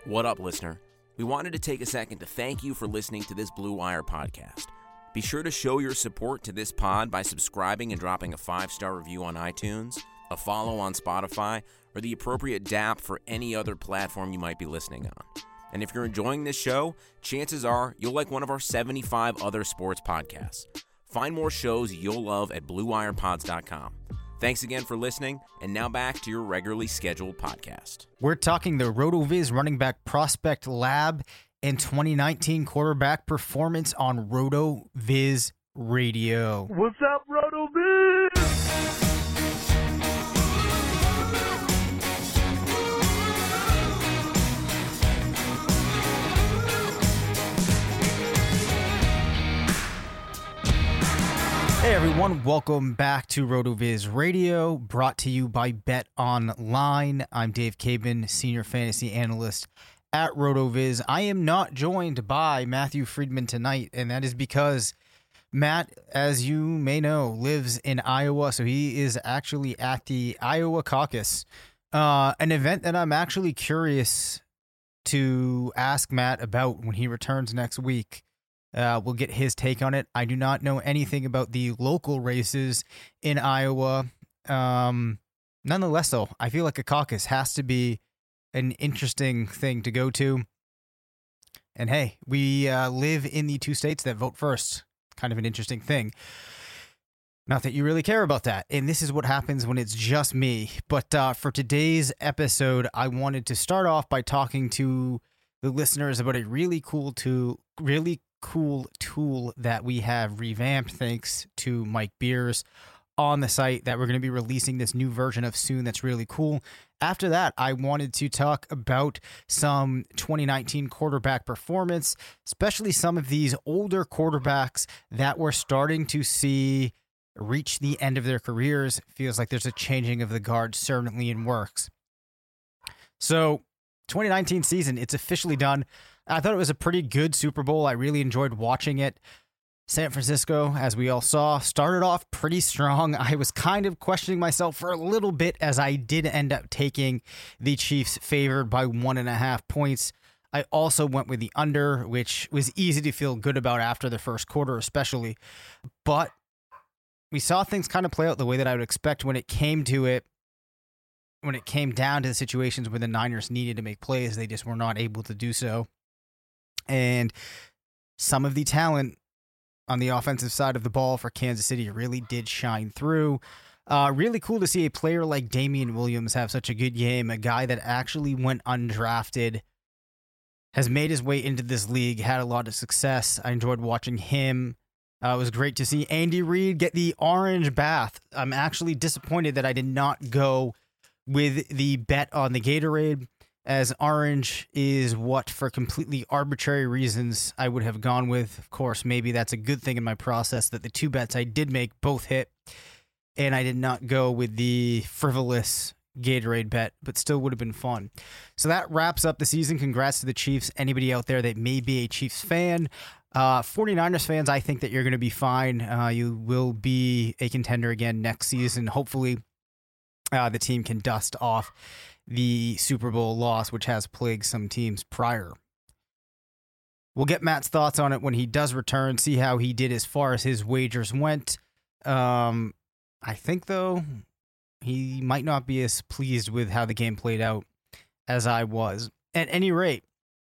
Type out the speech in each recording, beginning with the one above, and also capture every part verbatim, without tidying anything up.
What up, listener? We wanted to take a second to thank you for listening to this Blue Wire podcast. Be sure to show your support to this pod by subscribing and dropping a five-star review on iTunes, a follow on Spotify, or the appropriate D A P for any other platform you might be listening on. And if you're enjoying this show, chances are you'll like one of our seventy-five other sports podcasts. Find more shows you'll love at blue wire pods dot com. Thanks again for listening, and now back to your regularly scheduled podcast. We're talking the RotoViz running back prospect lab and twenty nineteen quarterback performance on RotoViz Radio. What's up, RotoViz? Hey everyone, welcome back to RotoViz Radio, brought to you by Bet Online. I'm Dave Cabin, Senior Fantasy Analyst at RotoViz. I am not joined by Matthew Friedman tonight, and that is because Matt, as you may know, lives in Iowa, so he is actually at the Iowa Caucus, uh, an event that I'm actually curious to ask Matt about when he returns next week. Uh, we'll get his take on it. I do not know anything about the local races in Iowa. Um, nonetheless, though, I feel like a caucus has to be an interesting thing to go to. And hey, we uh, live in the two states that vote first. Kind of an interesting thing. Not that you really care about that. And this is what happens when it's just me. But uh, for today's episode, I wanted to start off by talking to the listeners about a really cool to really cool tool that we have revamped thanks to Mike Beers on the site that we're going to be releasing this new version of soon. That's really cool. After that, I wanted to talk about some twenty nineteen quarterback performance, especially some of these older quarterbacks that we're starting to see reach the end of their careers. Feels like there's a changing of the guard certainly in works. So twenty nineteen season, it's officially done. I thought it was a pretty good Super Bowl. I really enjoyed watching it. San Francisco, as we all saw, started off pretty strong. I was kind of questioning myself for a little bit as I did end up taking the Chiefs favored by one and a half points. I also went with the under, which was easy to feel good about after the first quarter especially. But we saw things kind of play out the way that I would expect when it came to it. When it came down to the situations where the Niners needed to make plays, they just were not able to do so. And some of the talent on the offensive side of the ball for Kansas City really did shine through. Uh, really cool to see a player like Damian Williams have such a good game, a guy that actually went undrafted, has made his way into this league, had a lot of success. I enjoyed watching him. Uh, it was great to see Andy Reid get the orange bath. I'm actually disappointed that I did not go with the bet on the Gatorade, as orange is what, for completely arbitrary reasons, I would have gone with. Of course, maybe that's a good thing in my process that the two bets I did make both hit, and I did not go with the frivolous Gatorade bet, but still would have been fun. So that wraps up the season. Congrats to the Chiefs. Anybody out there that may be a Chiefs fan, uh, 49ers fans, I think that you're going to be fine. Uh, you will be a contender again next season. Hopefully, uh, the team can dust off the Super Bowl loss, which has plagued some teams prior. We'll get Matt's thoughts on it when he does return, see how he did as far as his wagers went. Um, I think, though, he might not be as pleased with how the game played out as I was. At any rate,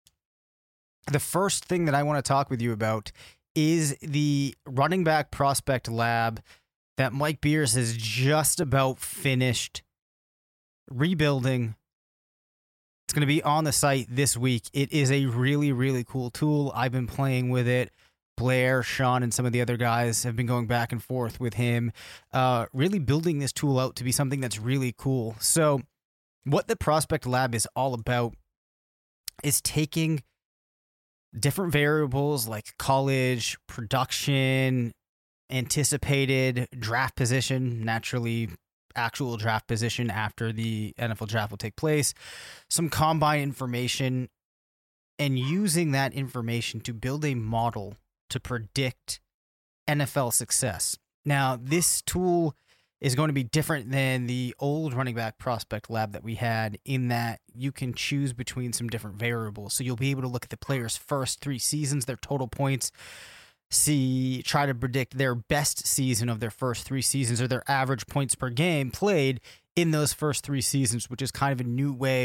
the first thing that I want to talk with you about is the running back prospect lab that Mike Beers has just about finished rebuilding. It's going to be on the site this week. It is a really, really cool tool. I've been playing with it. Blair, Sean, and some of the other guys have been going back and forth with him, uh, really building this tool out to be something that's really cool. So what the Prospect Lab is all about is taking different variables like college, production, anticipated draft position, naturally actual draft position after the N F L draft will take place, some combine information, and using that information to build a model to predict N F L success. Now, this tool is going to be different than the old running back prospect lab that we had, in that you can choose between some different variables. So you'll be able to look at the player's first three seasons, their total points, see, try to predict their best season of their first three seasons or their average points per game played in those first three seasons, which is kind of a new way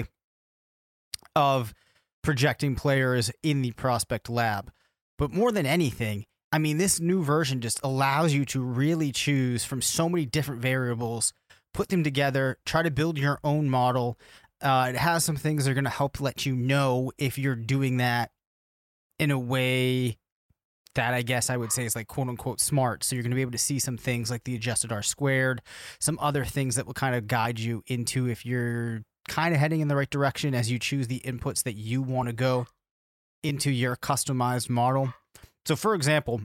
of projecting players in the prospect lab. But more than anything, I mean, this new version just allows you to really choose from so many different variables, put them together, try to build your own model. Uh, it has some things that are going to help let you know if you're doing that in a way that I guess I would say is like quote unquote smart. So you're going to be able to see some things like the adjusted R squared, some other things that will kind of guide you into if you're kind of heading in the right direction as you choose the inputs that you want to go into your customized model. So, for example,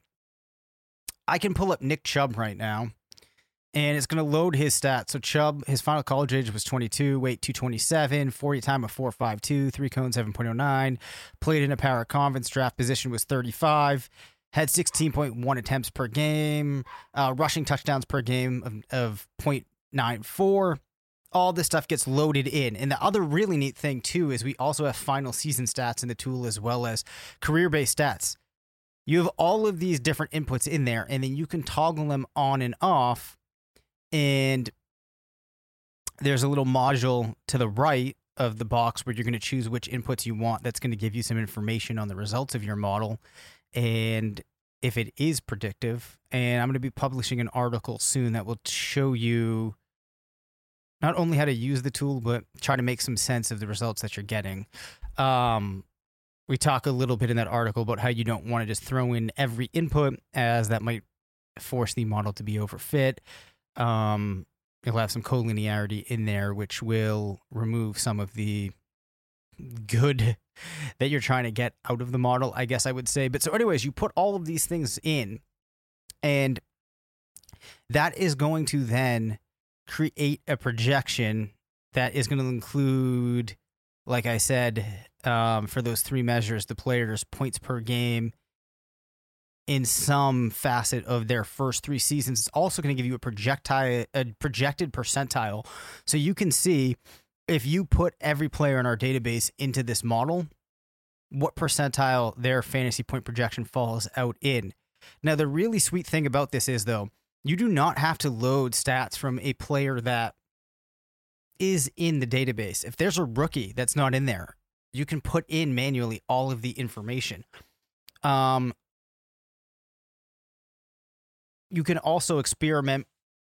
I can pull up Nick Chubb right now, and it's going to load his stats. So, Chubb, his final college age was twenty-two, weight two twenty-seven, forty time of four five two, three cone seven point oh nine, played in a power conference, draft position was thirty-five, had sixteen point one attempts per game, uh, rushing touchdowns per game of, of point nine four. All this stuff gets loaded in. And the other really neat thing, too, is we also have final season stats in the tool as well as career-based stats. You have all of these different inputs in there, and then you can toggle them on and off. And there's a little module to the right of the box where you're going to choose which inputs you want. That's going to give you some information on the results of your model and if it is predictive. And I'm going to be publishing an article soon that will show you not only how to use the tool, but try to make some sense of the results that you're getting. Um, we talk a little bit in that article about how you don't want to just throw in every input, as that might force the model to be overfit. Um, you'll have some collinearity in there, which will remove some of the good that you're trying to get out of the model, I guess I would say. But so anyways, you put all of these things in, and that is going to then create a projection that is going to include, like I said, um, for those three measures, the players' points per game in some facet of their first three seasons. It's also going to give you a projectile, a projected percentile. So you can see if you put every player in our database into this model, what percentile their fantasy point projection falls out in. Now, the really sweet thing about this is, though, you do not have to load stats from a player that is in the database. If there's a rookie that's not in there, you can put in manually all of the information. Um, you can also experiment.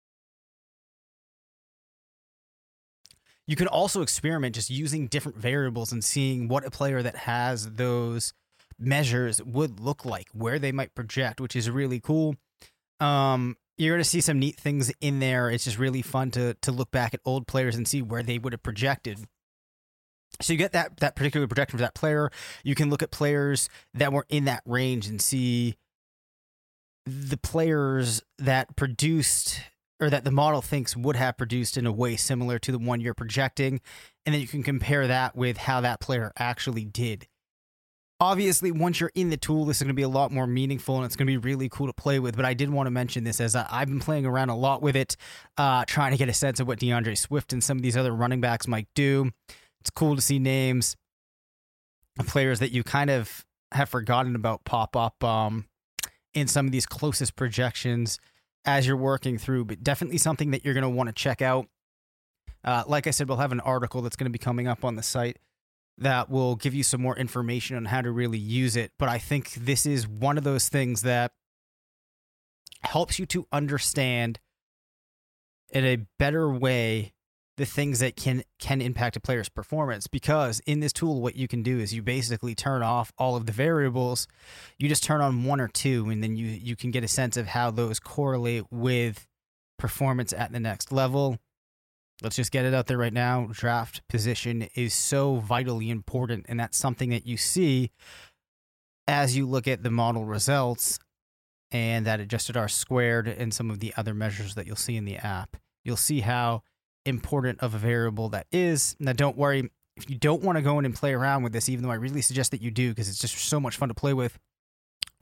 You can also experiment just using different variables and seeing what a player that has those measures would look like, where they might project, which is really cool. Um, You're going to see some neat things in there. It's just really fun to to look back at old players and see where they would have projected. So you get that that particular projection for that player. You can look at players that were in that range and see the players that produced, or that the model thinks would have produced in a way similar to the one you're projecting. And then you can compare that with how that player actually did. Obviously, once you're in the tool, this is going to be a lot more meaningful, and it's going to be really cool to play with. But I did want to mention this, as I've been playing around a lot with it, uh, trying to get a sense of what DeAndre Swift and some of these other running backs might do. It's cool to see names of players that you kind of have forgotten about pop up um, in some of these closest projections as you're working through, but definitely something that you're going to want to check out. Uh, like I said, we'll have an article that's going to be coming up on the site that will give you some more information on how to really use it. But I think this is one of those things that helps you to understand in a better way the things that can can impact a player's performance. Because in this tool, what you can do is you basically turn off all of the variables. You just turn on one or two, and then you, you can get a sense of how those correlate with performance at the next level. Let's just get it out there right now. Draft position is so vitally important, and that's something that you see as you look at the model results and that adjusted R squared and some of the other measures that you'll see in the app. You'll see how important of a variable that is. Now, don't worry, if you don't want to go in and play around with this, even though I really suggest that you do because it's just so much fun to play with,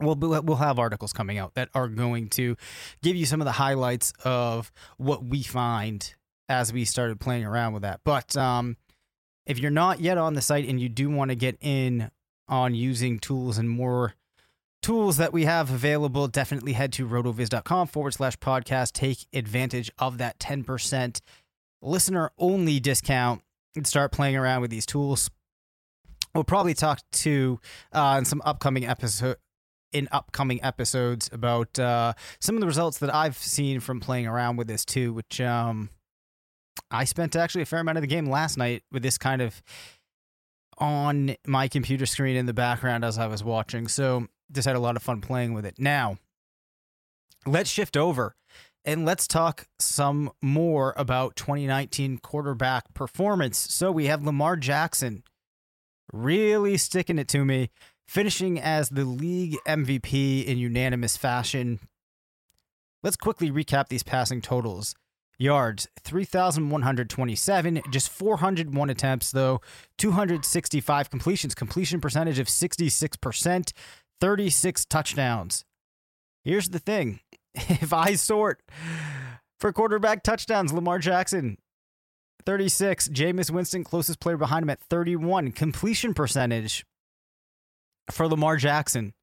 We'll, we'll have articles coming out that are going to give you some of the highlights of what we find as we started playing around with that. But um, if you're not yet on the site and you do want to get in on using tools and more tools that we have available, definitely head to rotoviz.com forward slash podcast. Take advantage of that ten percent listener-only discount and start playing around with these tools. We'll probably talk to uh, in some upcoming episode in upcoming episodes about uh, some of the results that I've seen from playing around with this too, which um, I spent actually a fair amount of the game last night with this kind of on my computer screen in the background as I was watching. So just had a lot of fun playing with it. Now, let's shift over and let's talk some more about twenty nineteen quarterback performance. So we have Lamar Jackson really sticking it to me, finishing as the league M V P in unanimous fashion. Let's quickly recap these passing totals. Yards, three thousand one hundred twenty-seven, just four hundred one attempts, though, two hundred sixty-five completions, completion percentage of sixty-six percent, thirty-six touchdowns. Here's the thing. If I sort for quarterback touchdowns, Lamar Jackson, thirty-six. Jameis Winston, closest player behind him at thirty-one. Completion percentage for Lamar Jackson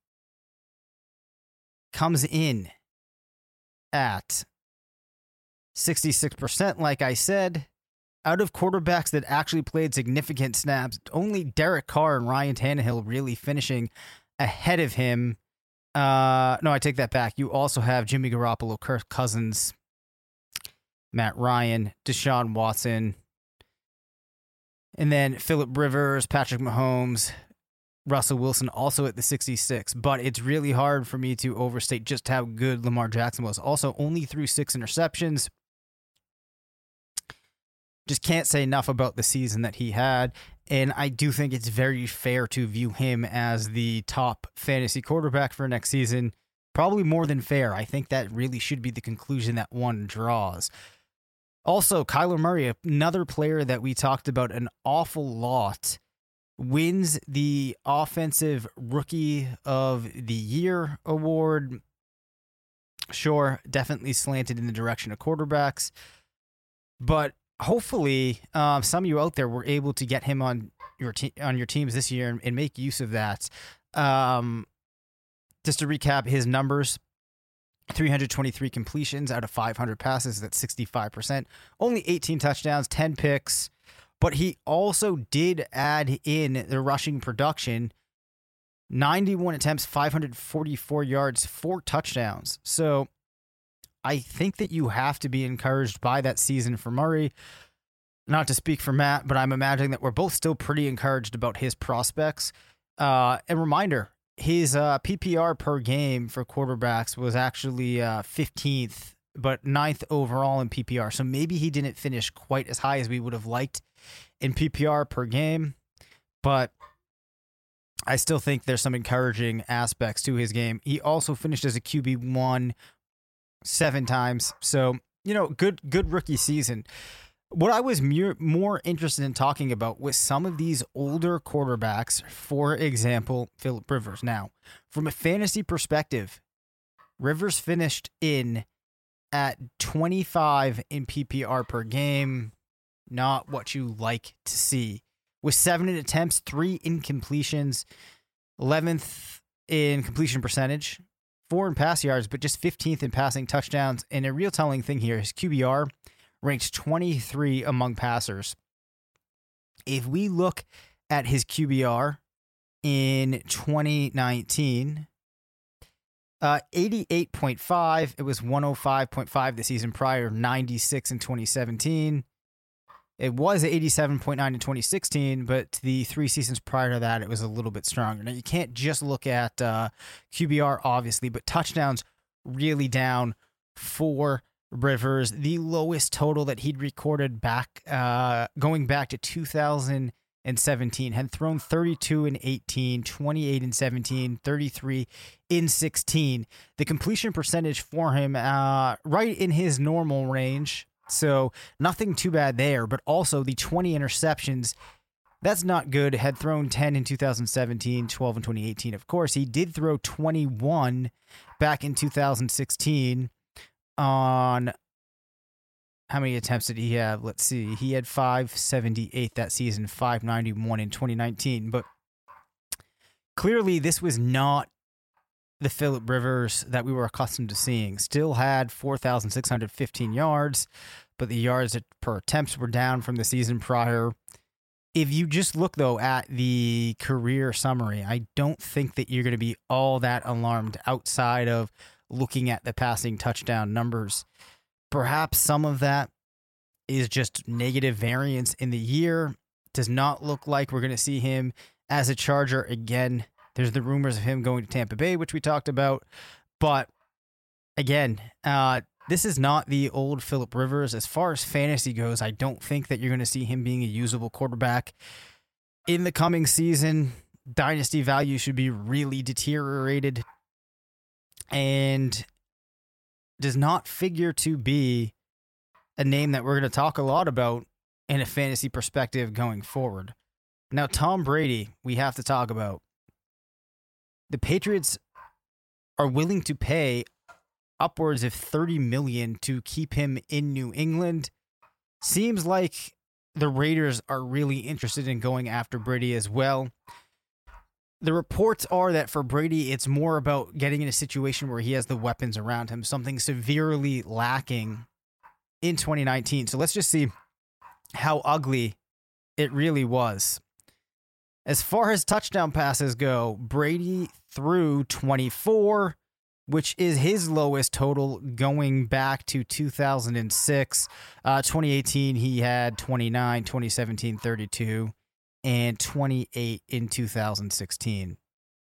comes in at sixty-six percent, like I said. Out of quarterbacks that actually played significant snaps, only Derek Carr and Ryan Tannehill really finishing ahead of him. Uh, no, I take that back. You also have Jimmy Garoppolo, Kirk Cousins, Matt Ryan, Deshaun Watson, and then Phillip Rivers, Patrick Mahomes, Russell Wilson also at the sixty-six. But it's really hard for me to overstate just how good Lamar Jackson was. Also, only threw six interceptions. Just can't say enough about the season that he had. And I do think it's very fair to view him as the top fantasy quarterback for next season. Probably more than fair. I think that really should be the conclusion that one draws. Also, Kyler Murray, another player that we talked about an awful lot, wins the Offensive Rookie of the Year award. Sure, definitely slanted in the direction of quarterbacks. But hopefully, um, some of you out there were able to get him on your te- on your teams this year and, and make use of that. Um, just to recap his numbers, three hundred twenty-three completions out of five hundred passes. That's sixty-five percent. Only eighteen touchdowns, ten picks. But he also did add in the rushing production. ninety-one attempts, five hundred forty-four yards, four touchdowns. So I think that you have to be encouraged by that season for Murray. Not to speak for Matt, but I'm imagining that we're both still pretty encouraged about his prospects. Uh, and reminder, his uh, P P R per game for quarterbacks was actually uh, fifteenth, but ninth overall in P P R. So maybe he didn't finish quite as high as we would have liked in P P R per game. But I still think there's some encouraging aspects to his game. He also finished as a Q B one seven times. So, you know, good good rookie season. What I was more, more interested in talking about was some of these older quarterbacks, for example, Phillip Rivers. Now, from a fantasy perspective, Rivers finished in at twenty-five in P P R per game. Not what you like to see. With seven attempts, three incompletions, eleventh in completion percentage, four in pass yards, but just fifteenth in passing touchdowns. And a real telling thing here, his Q B R ranks twenty-three among passers. If we look at his Q B R in twenty nineteen, uh, eighty-eight point five. It was one oh five point five the season prior, ninety-six in twenty seventeen. It was eighty-seven point nine in twenty sixteen, but the three seasons prior to that, it was a little bit stronger. Now, you can't just look at uh, Q B R, obviously, but touchdowns really down for Rivers. The lowest total that he'd recorded back, uh, going back to two thousand seventeen, had thrown thirty-two in eighteen, twenty-eight in seventeen, thirty-three in sixteen. The completion percentage for him, uh, right in his normal range. So nothing too bad there, but also the twenty interceptions That's not good. Had thrown ten in two thousand seventeen, twelve in twenty eighteen. Of course, he did throw twenty-one back in two thousand sixteen on how many attempts did he have? Let's see. He had five seventy-eight that season, five ninety-one in twenty nineteen. But clearly, this was not the Philip Rivers that we were accustomed to seeing. Still had four thousand six hundred fifteen yards, but the yards per attempts were down from the season prior. If you just look, though, at the career summary, I don't think that you're going to be all that alarmed outside of looking at the passing touchdown numbers. Perhaps some of that is just negative variance in the year. Does not look like we're going to see him as a Charger again. There's the rumors of him going to Tampa Bay, which we talked about. But again, uh, this is not the old Philip Rivers. As far as fantasy goes, I don't think that you're going to see him being a usable quarterback in the coming season. Dynasty value should be really deteriorated and does not figure to be a name that we're going to talk a lot about in a fantasy perspective going forward. Now, Tom Brady, we have to talk about. The Patriots are willing to pay upwards of thirty million dollars to keep him in New England. Seems like the Raiders are really interested in going after Brady as well. The reports are that for Brady, it's more about getting in a situation where he has the weapons around him, something severely lacking in twenty nineteen. So let's just see how ugly it really was. As far as touchdown passes go, Brady threw twenty-four, which is his lowest total going back to two thousand six. Uh, twenty eighteen, he had twenty-nine, twenty seventeen, thirty-two, and twenty-eight in two thousand sixteen.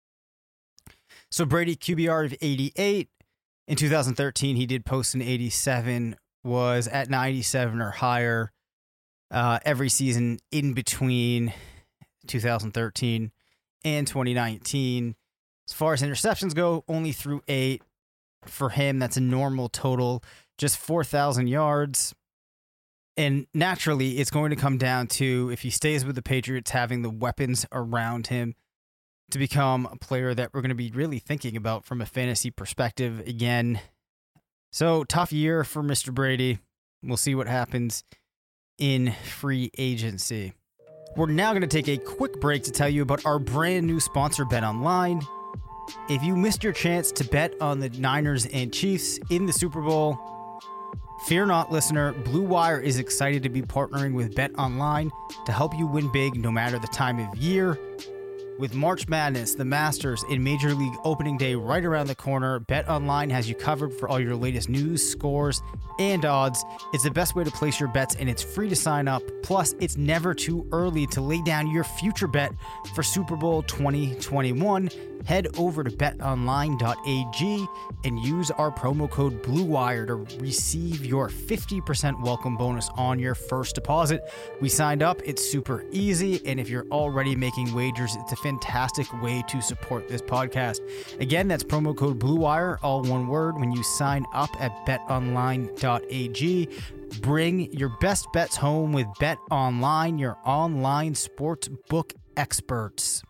So Brady, Q B R of eighty-eight. In two thousand thirteen, he did post an eighty-seven, was at ninety-seven or higher uh, every season in between two thousand thirteen and twenty nineteen. As far as interceptions go, only threw eight. For him, that's a normal total, just four thousand yards. And naturally, it's going to come down to, if he stays with the Patriots, having the weapons around him to become a player that we're going to be really thinking about from a fantasy perspective again. So, tough year for Mister Brady. We'll see what happens in free agency. We're now going to take a quick break to tell you about our brand new sponsor, BetOnline. If you missed your chance to bet on the Niners and Chiefs in the Super Bowl, fear not, listener. Blue Wire is excited to be partnering with BetOnline to help you win big no matter the time of year. With March Madness, the Masters, and Major League Opening Day right around the corner, BetOnline has you covered for all your latest news, scores, and odds. It's the best way to place your bets, and it's free to sign up. Plus, it's never too early to lay down your future bet for Super Bowl twenty twenty-one. Head over to bet online dot a g and use our promo code BLUEWIRE to receive your fifty percent welcome bonus on your first deposit. We signed up. It's super easy, and if you're already making wagers, it's a fantastic way to support this podcast. Again, that's promo code BLUEWIRE, all one word, when you sign up at bet online dot a g. Bring your best bets home with BetOnline, your online sports book experts.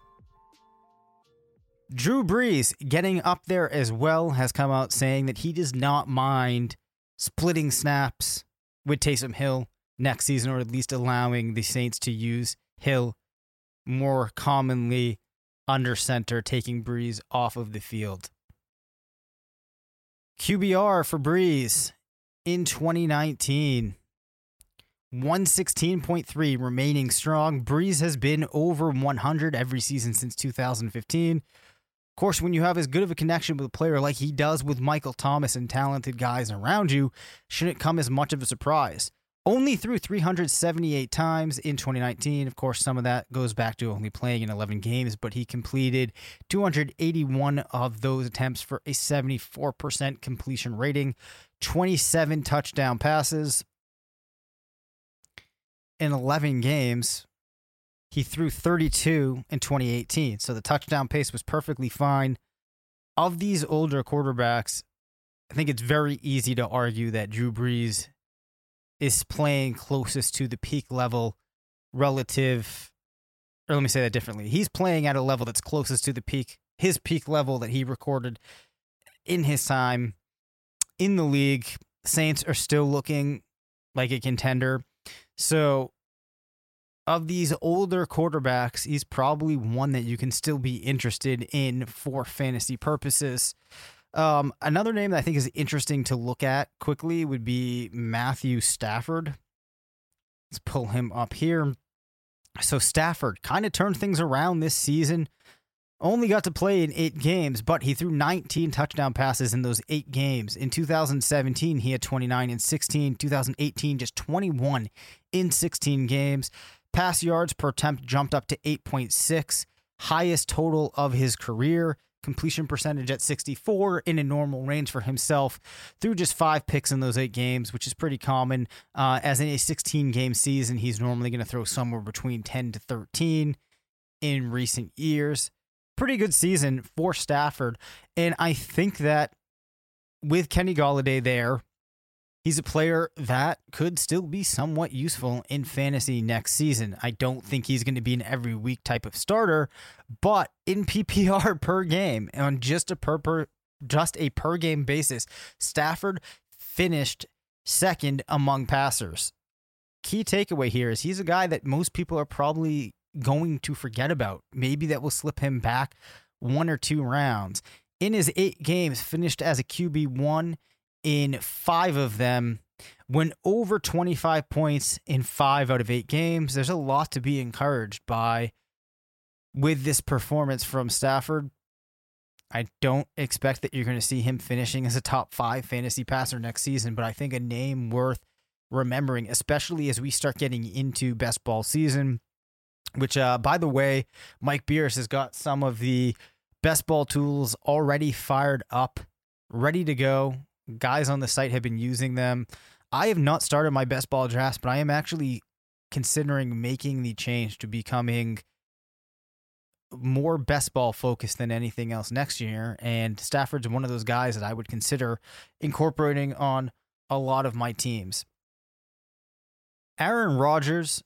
Drew Brees, getting up there as well, has come out saying that he does not mind splitting snaps with Taysom Hill next season, or at least allowing the Saints to use Hill more commonly under center, taking Brees off of the field. Q B R for Brees in twenty nineteen, one sixteen point three, remaining strong. Brees has been over one hundred every season since two thousand fifteen. Of course, when you have as good of a connection with a player like he does with Michael Thomas and talented guys around you, shouldn't come as much of a surprise. Only threw three hundred seventy-eight times in twenty nineteen. Of course, some of that goes back to only playing in eleven games, but he completed two hundred eighty-one of those attempts for a seventy-four percent completion rating, twenty-seven touchdown passes. In eleven games, he threw thirty-two in twenty eighteen, so the touchdown pace was perfectly fine. Of these older quarterbacks, I think it's very easy to argue that Drew Brees is playing closest to the peak level relative or let me say that differently. He's playing at a level that's closest to the peak, his peak level that he recorded in his time in the league. Saints are still looking like a contender. So of these older quarterbacks, he's probably one that you can still be interested in for fantasy purposes. Um, another name that I think is interesting to look at quickly would be Matthew Stafford. Let's pull him up here. So Stafford kind of turned things around this season. Only got to play in eight games, but he threw nineteen touchdown passes in those eight games. In two thousand seventeen, he had twenty-nine in sixteen. two thousand eighteen, just twenty-one in sixteen games. Pass yards per attempt jumped up to eight point six, highest total of his career. Completion percentage at sixty-four, in a normal range for himself. Threw just five picks in those eight games, which is pretty common. Uh, as in a sixteen-game season, he's normally going to throw somewhere between ten to thirteen in recent years. Pretty good season for Stafford. And I think that with Kenny Golladay there, he's a player that could still be somewhat useful in fantasy next season. I don't think he's going to be an every week type of starter, but in P P R per game, on just a per, per just a per game basis, Stafford finished second among passers. Key takeaway here is he's a guy that most people are probably going to forget about. Maybe that will slip him back one or two rounds. In his eight games, finished as a Q B one in five of them, went over twenty-five points in five out of eight games. There's a lot to be encouraged by with this performance from Stafford. I don't expect that you're going to see him finishing as a top five fantasy passer next season, but I think a name worth remembering, especially as we start getting into best ball season, which, uh, by the way, Mike Bierce has got some of the best ball tools already fired up, ready to go. Guys on the site have been using them. I have not started my best ball drafts, but I am actually considering making the change to becoming more best ball focused than anything else next year. And Stafford's one of those guys that I would consider incorporating on a lot of my teams. Aaron Rodgers,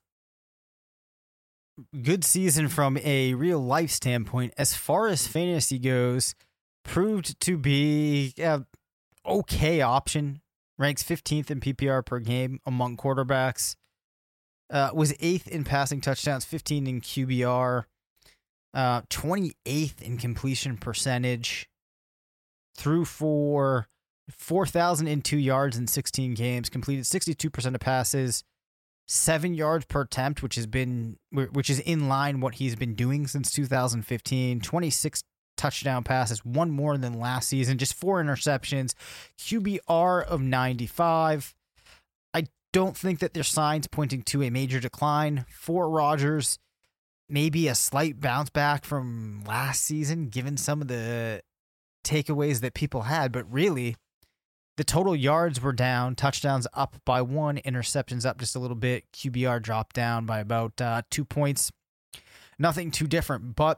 good season from a real life standpoint. As far as fantasy goes, proved to be a okay option. Ranks fifteenth in P P R per game among quarterbacks. Uh, was eighth in passing touchdowns, fifteen in Q B R, uh, twenty-eighth in completion percentage. Threw for four thousand two yards in sixteen games, completed sixty-two percent of passes, seven yards per attempt, which has been which is in line what he's been doing since two thousand fifteen. twenty-six touchdown passes, one more than last season, just four interceptions, Q B R of ninety-five. I don't think that there's signs pointing to a major decline for Rodgers. Maybe a slight bounce back from last season, given some of the takeaways that people had, but really, the total yards were down, touchdowns up by one, interceptions up just a little bit, Q B R dropped down by about uh, two points. Nothing too different, but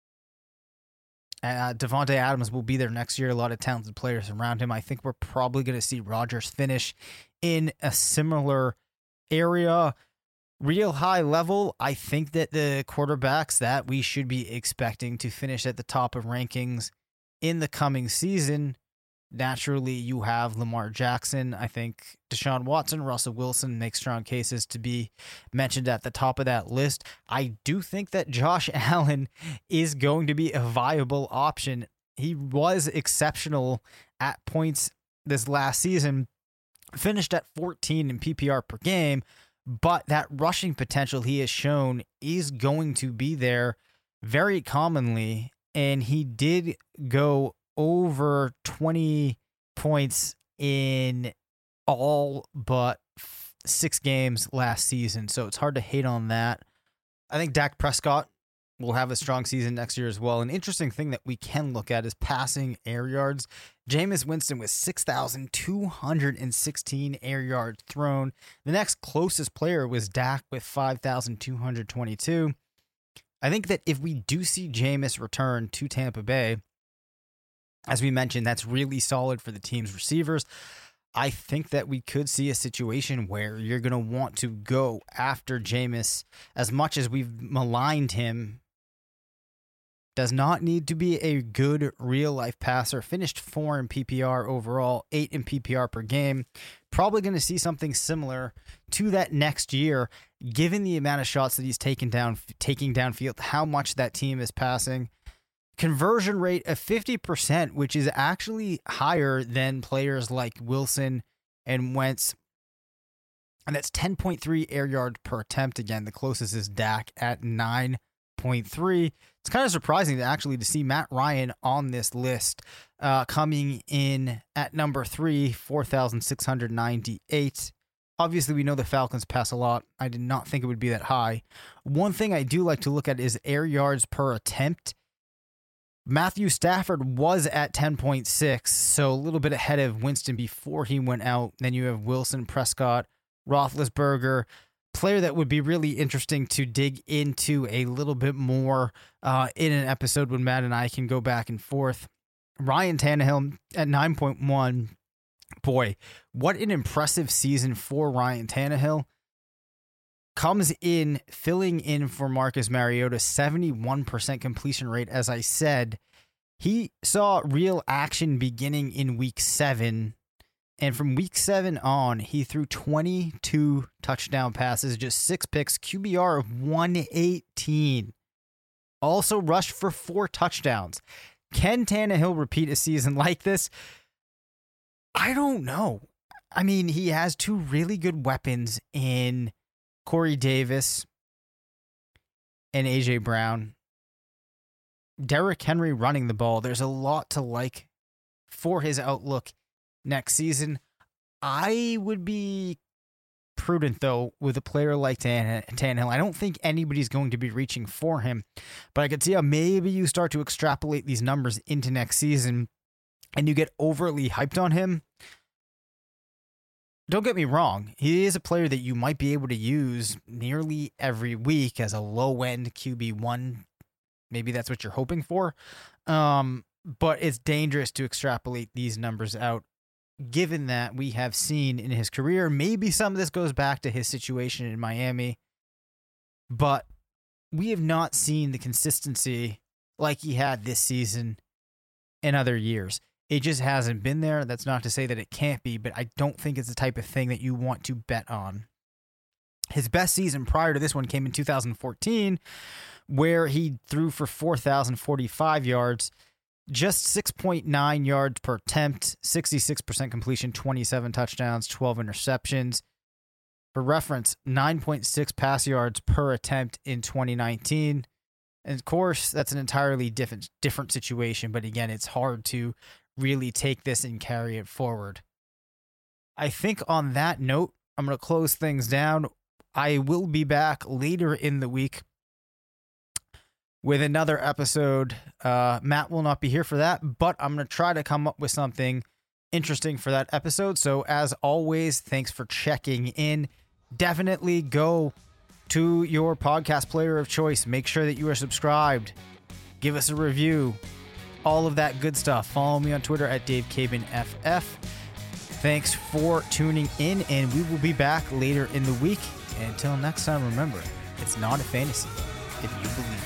uh, Devontae Adams will be there next year. A lot of talented players around him. I think we're probably going to see Rodgers finish in a similar area. Real high level, I think that the quarterbacks that we should be expecting to finish at the top of rankings in the coming season, naturally, you have Lamar Jackson. I think Deshaun Watson, Russell Wilson make strong cases to be mentioned at the top of that list. I do think that Josh Allen is going to be a viable option. He was exceptional at points this last season, finished at fourteen in P P R per game, but that rushing potential he has shown is going to be there very commonly, and he did go over twenty points in all but six games last season, so it's hard to hate on that. I think Dak Prescott will have a strong season next year as well. An interesting thing that we can look at is passing air yards. Jameis Winston with six thousand two hundred sixteen air yards thrown. The next closest player was Dak with five thousand two hundred twenty-two. I think that if we do see Jameis return to Tampa Bay, as we mentioned, that's really solid for the team's receivers. I think that we could see a situation where you're going to want to go after Jameis. As much as we've maligned him, does not need to be a good real-life passer. Finished four in P P R overall, eight in P P R per game. Probably going to see something similar to that next year, given the amount of shots that he's taken down, taking downfield, how much that team is passing. Conversion rate of fifty percent, which is actually higher than players like Wilson and Wentz. And that's ten point three air yards per attempt. Again, the closest is Dak at nine point three. It's kind of surprising to actually to see Matt Ryan on this list, uh, coming in at number three, four thousand six hundred ninety-eight. Obviously, we know the Falcons pass a lot. I did not think it would be that high. One thing I do like to look at is air yards per attempt. Matthew Stafford was at ten point six, so a little bit ahead of Winston before he went out. Then you have Wilson, Prescott, Roethlisberger, player that would be really interesting to dig into a little bit more uh, in an episode when Matt and I can go back and forth. Ryan Tannehill at nine point one. Boy, what an impressive season for Ryan Tannehill. Comes in, filling in for Marcus Mariota, seventy-one percent completion rate. As I said, he saw real action beginning in week seven. And from week seven on, he threw twenty-two touchdown passes, just six picks, Q B R of one eighteen. Also rushed for four touchdowns. Can Tannehill repeat a season like this? I don't know. I mean, he has two really good weapons in Corey Davis and A J Brown. Derrick Henry running the ball. There's a lot to like for his outlook next season. I would be prudent, though, with a player like Tan- Tannehill. I don't think anybody's going to be reaching for him, but I could see how maybe you start to extrapolate these numbers into next season and you get overly hyped on him. Don't get me wrong. He is a player that you might be able to use nearly every week as a low-end Q B one. Maybe that's what you're hoping for. Um, but it's dangerous to extrapolate these numbers out, given that we have seen in his career, maybe some of this goes back to his situation in Miami, but we have not seen the consistency like he had this season in other years. It just hasn't been there. That's not to say that it can't be, but I don't think it's the type of thing that you want to bet on. His best season prior to this one came in two thousand fourteen, where he threw for four thousand forty-five yards, just six point nine yards per attempt, sixty-six percent completion, twenty-seven touchdowns, twelve interceptions. For reference, nine point six pass yards per attempt in twenty nineteen. And of course, that's an entirely different different situation, but again, it's hard to really take this and carry it forward. I think on that note, I'm going to close things down. I will be back later in the week with another episode. Uh, Matt will not be here for that, but I'm going to try to come up with something interesting for that episode. So as always, thanks for checking in. Definitely go to your podcast player of choice. Make sure that you are subscribed. Give us a review. All of that good stuff. Follow me on Twitter at Dave Cabin F F. Thanks for tuning in, and we will be back later in the week. And until next time, remember, it's not a fantasy if you believe.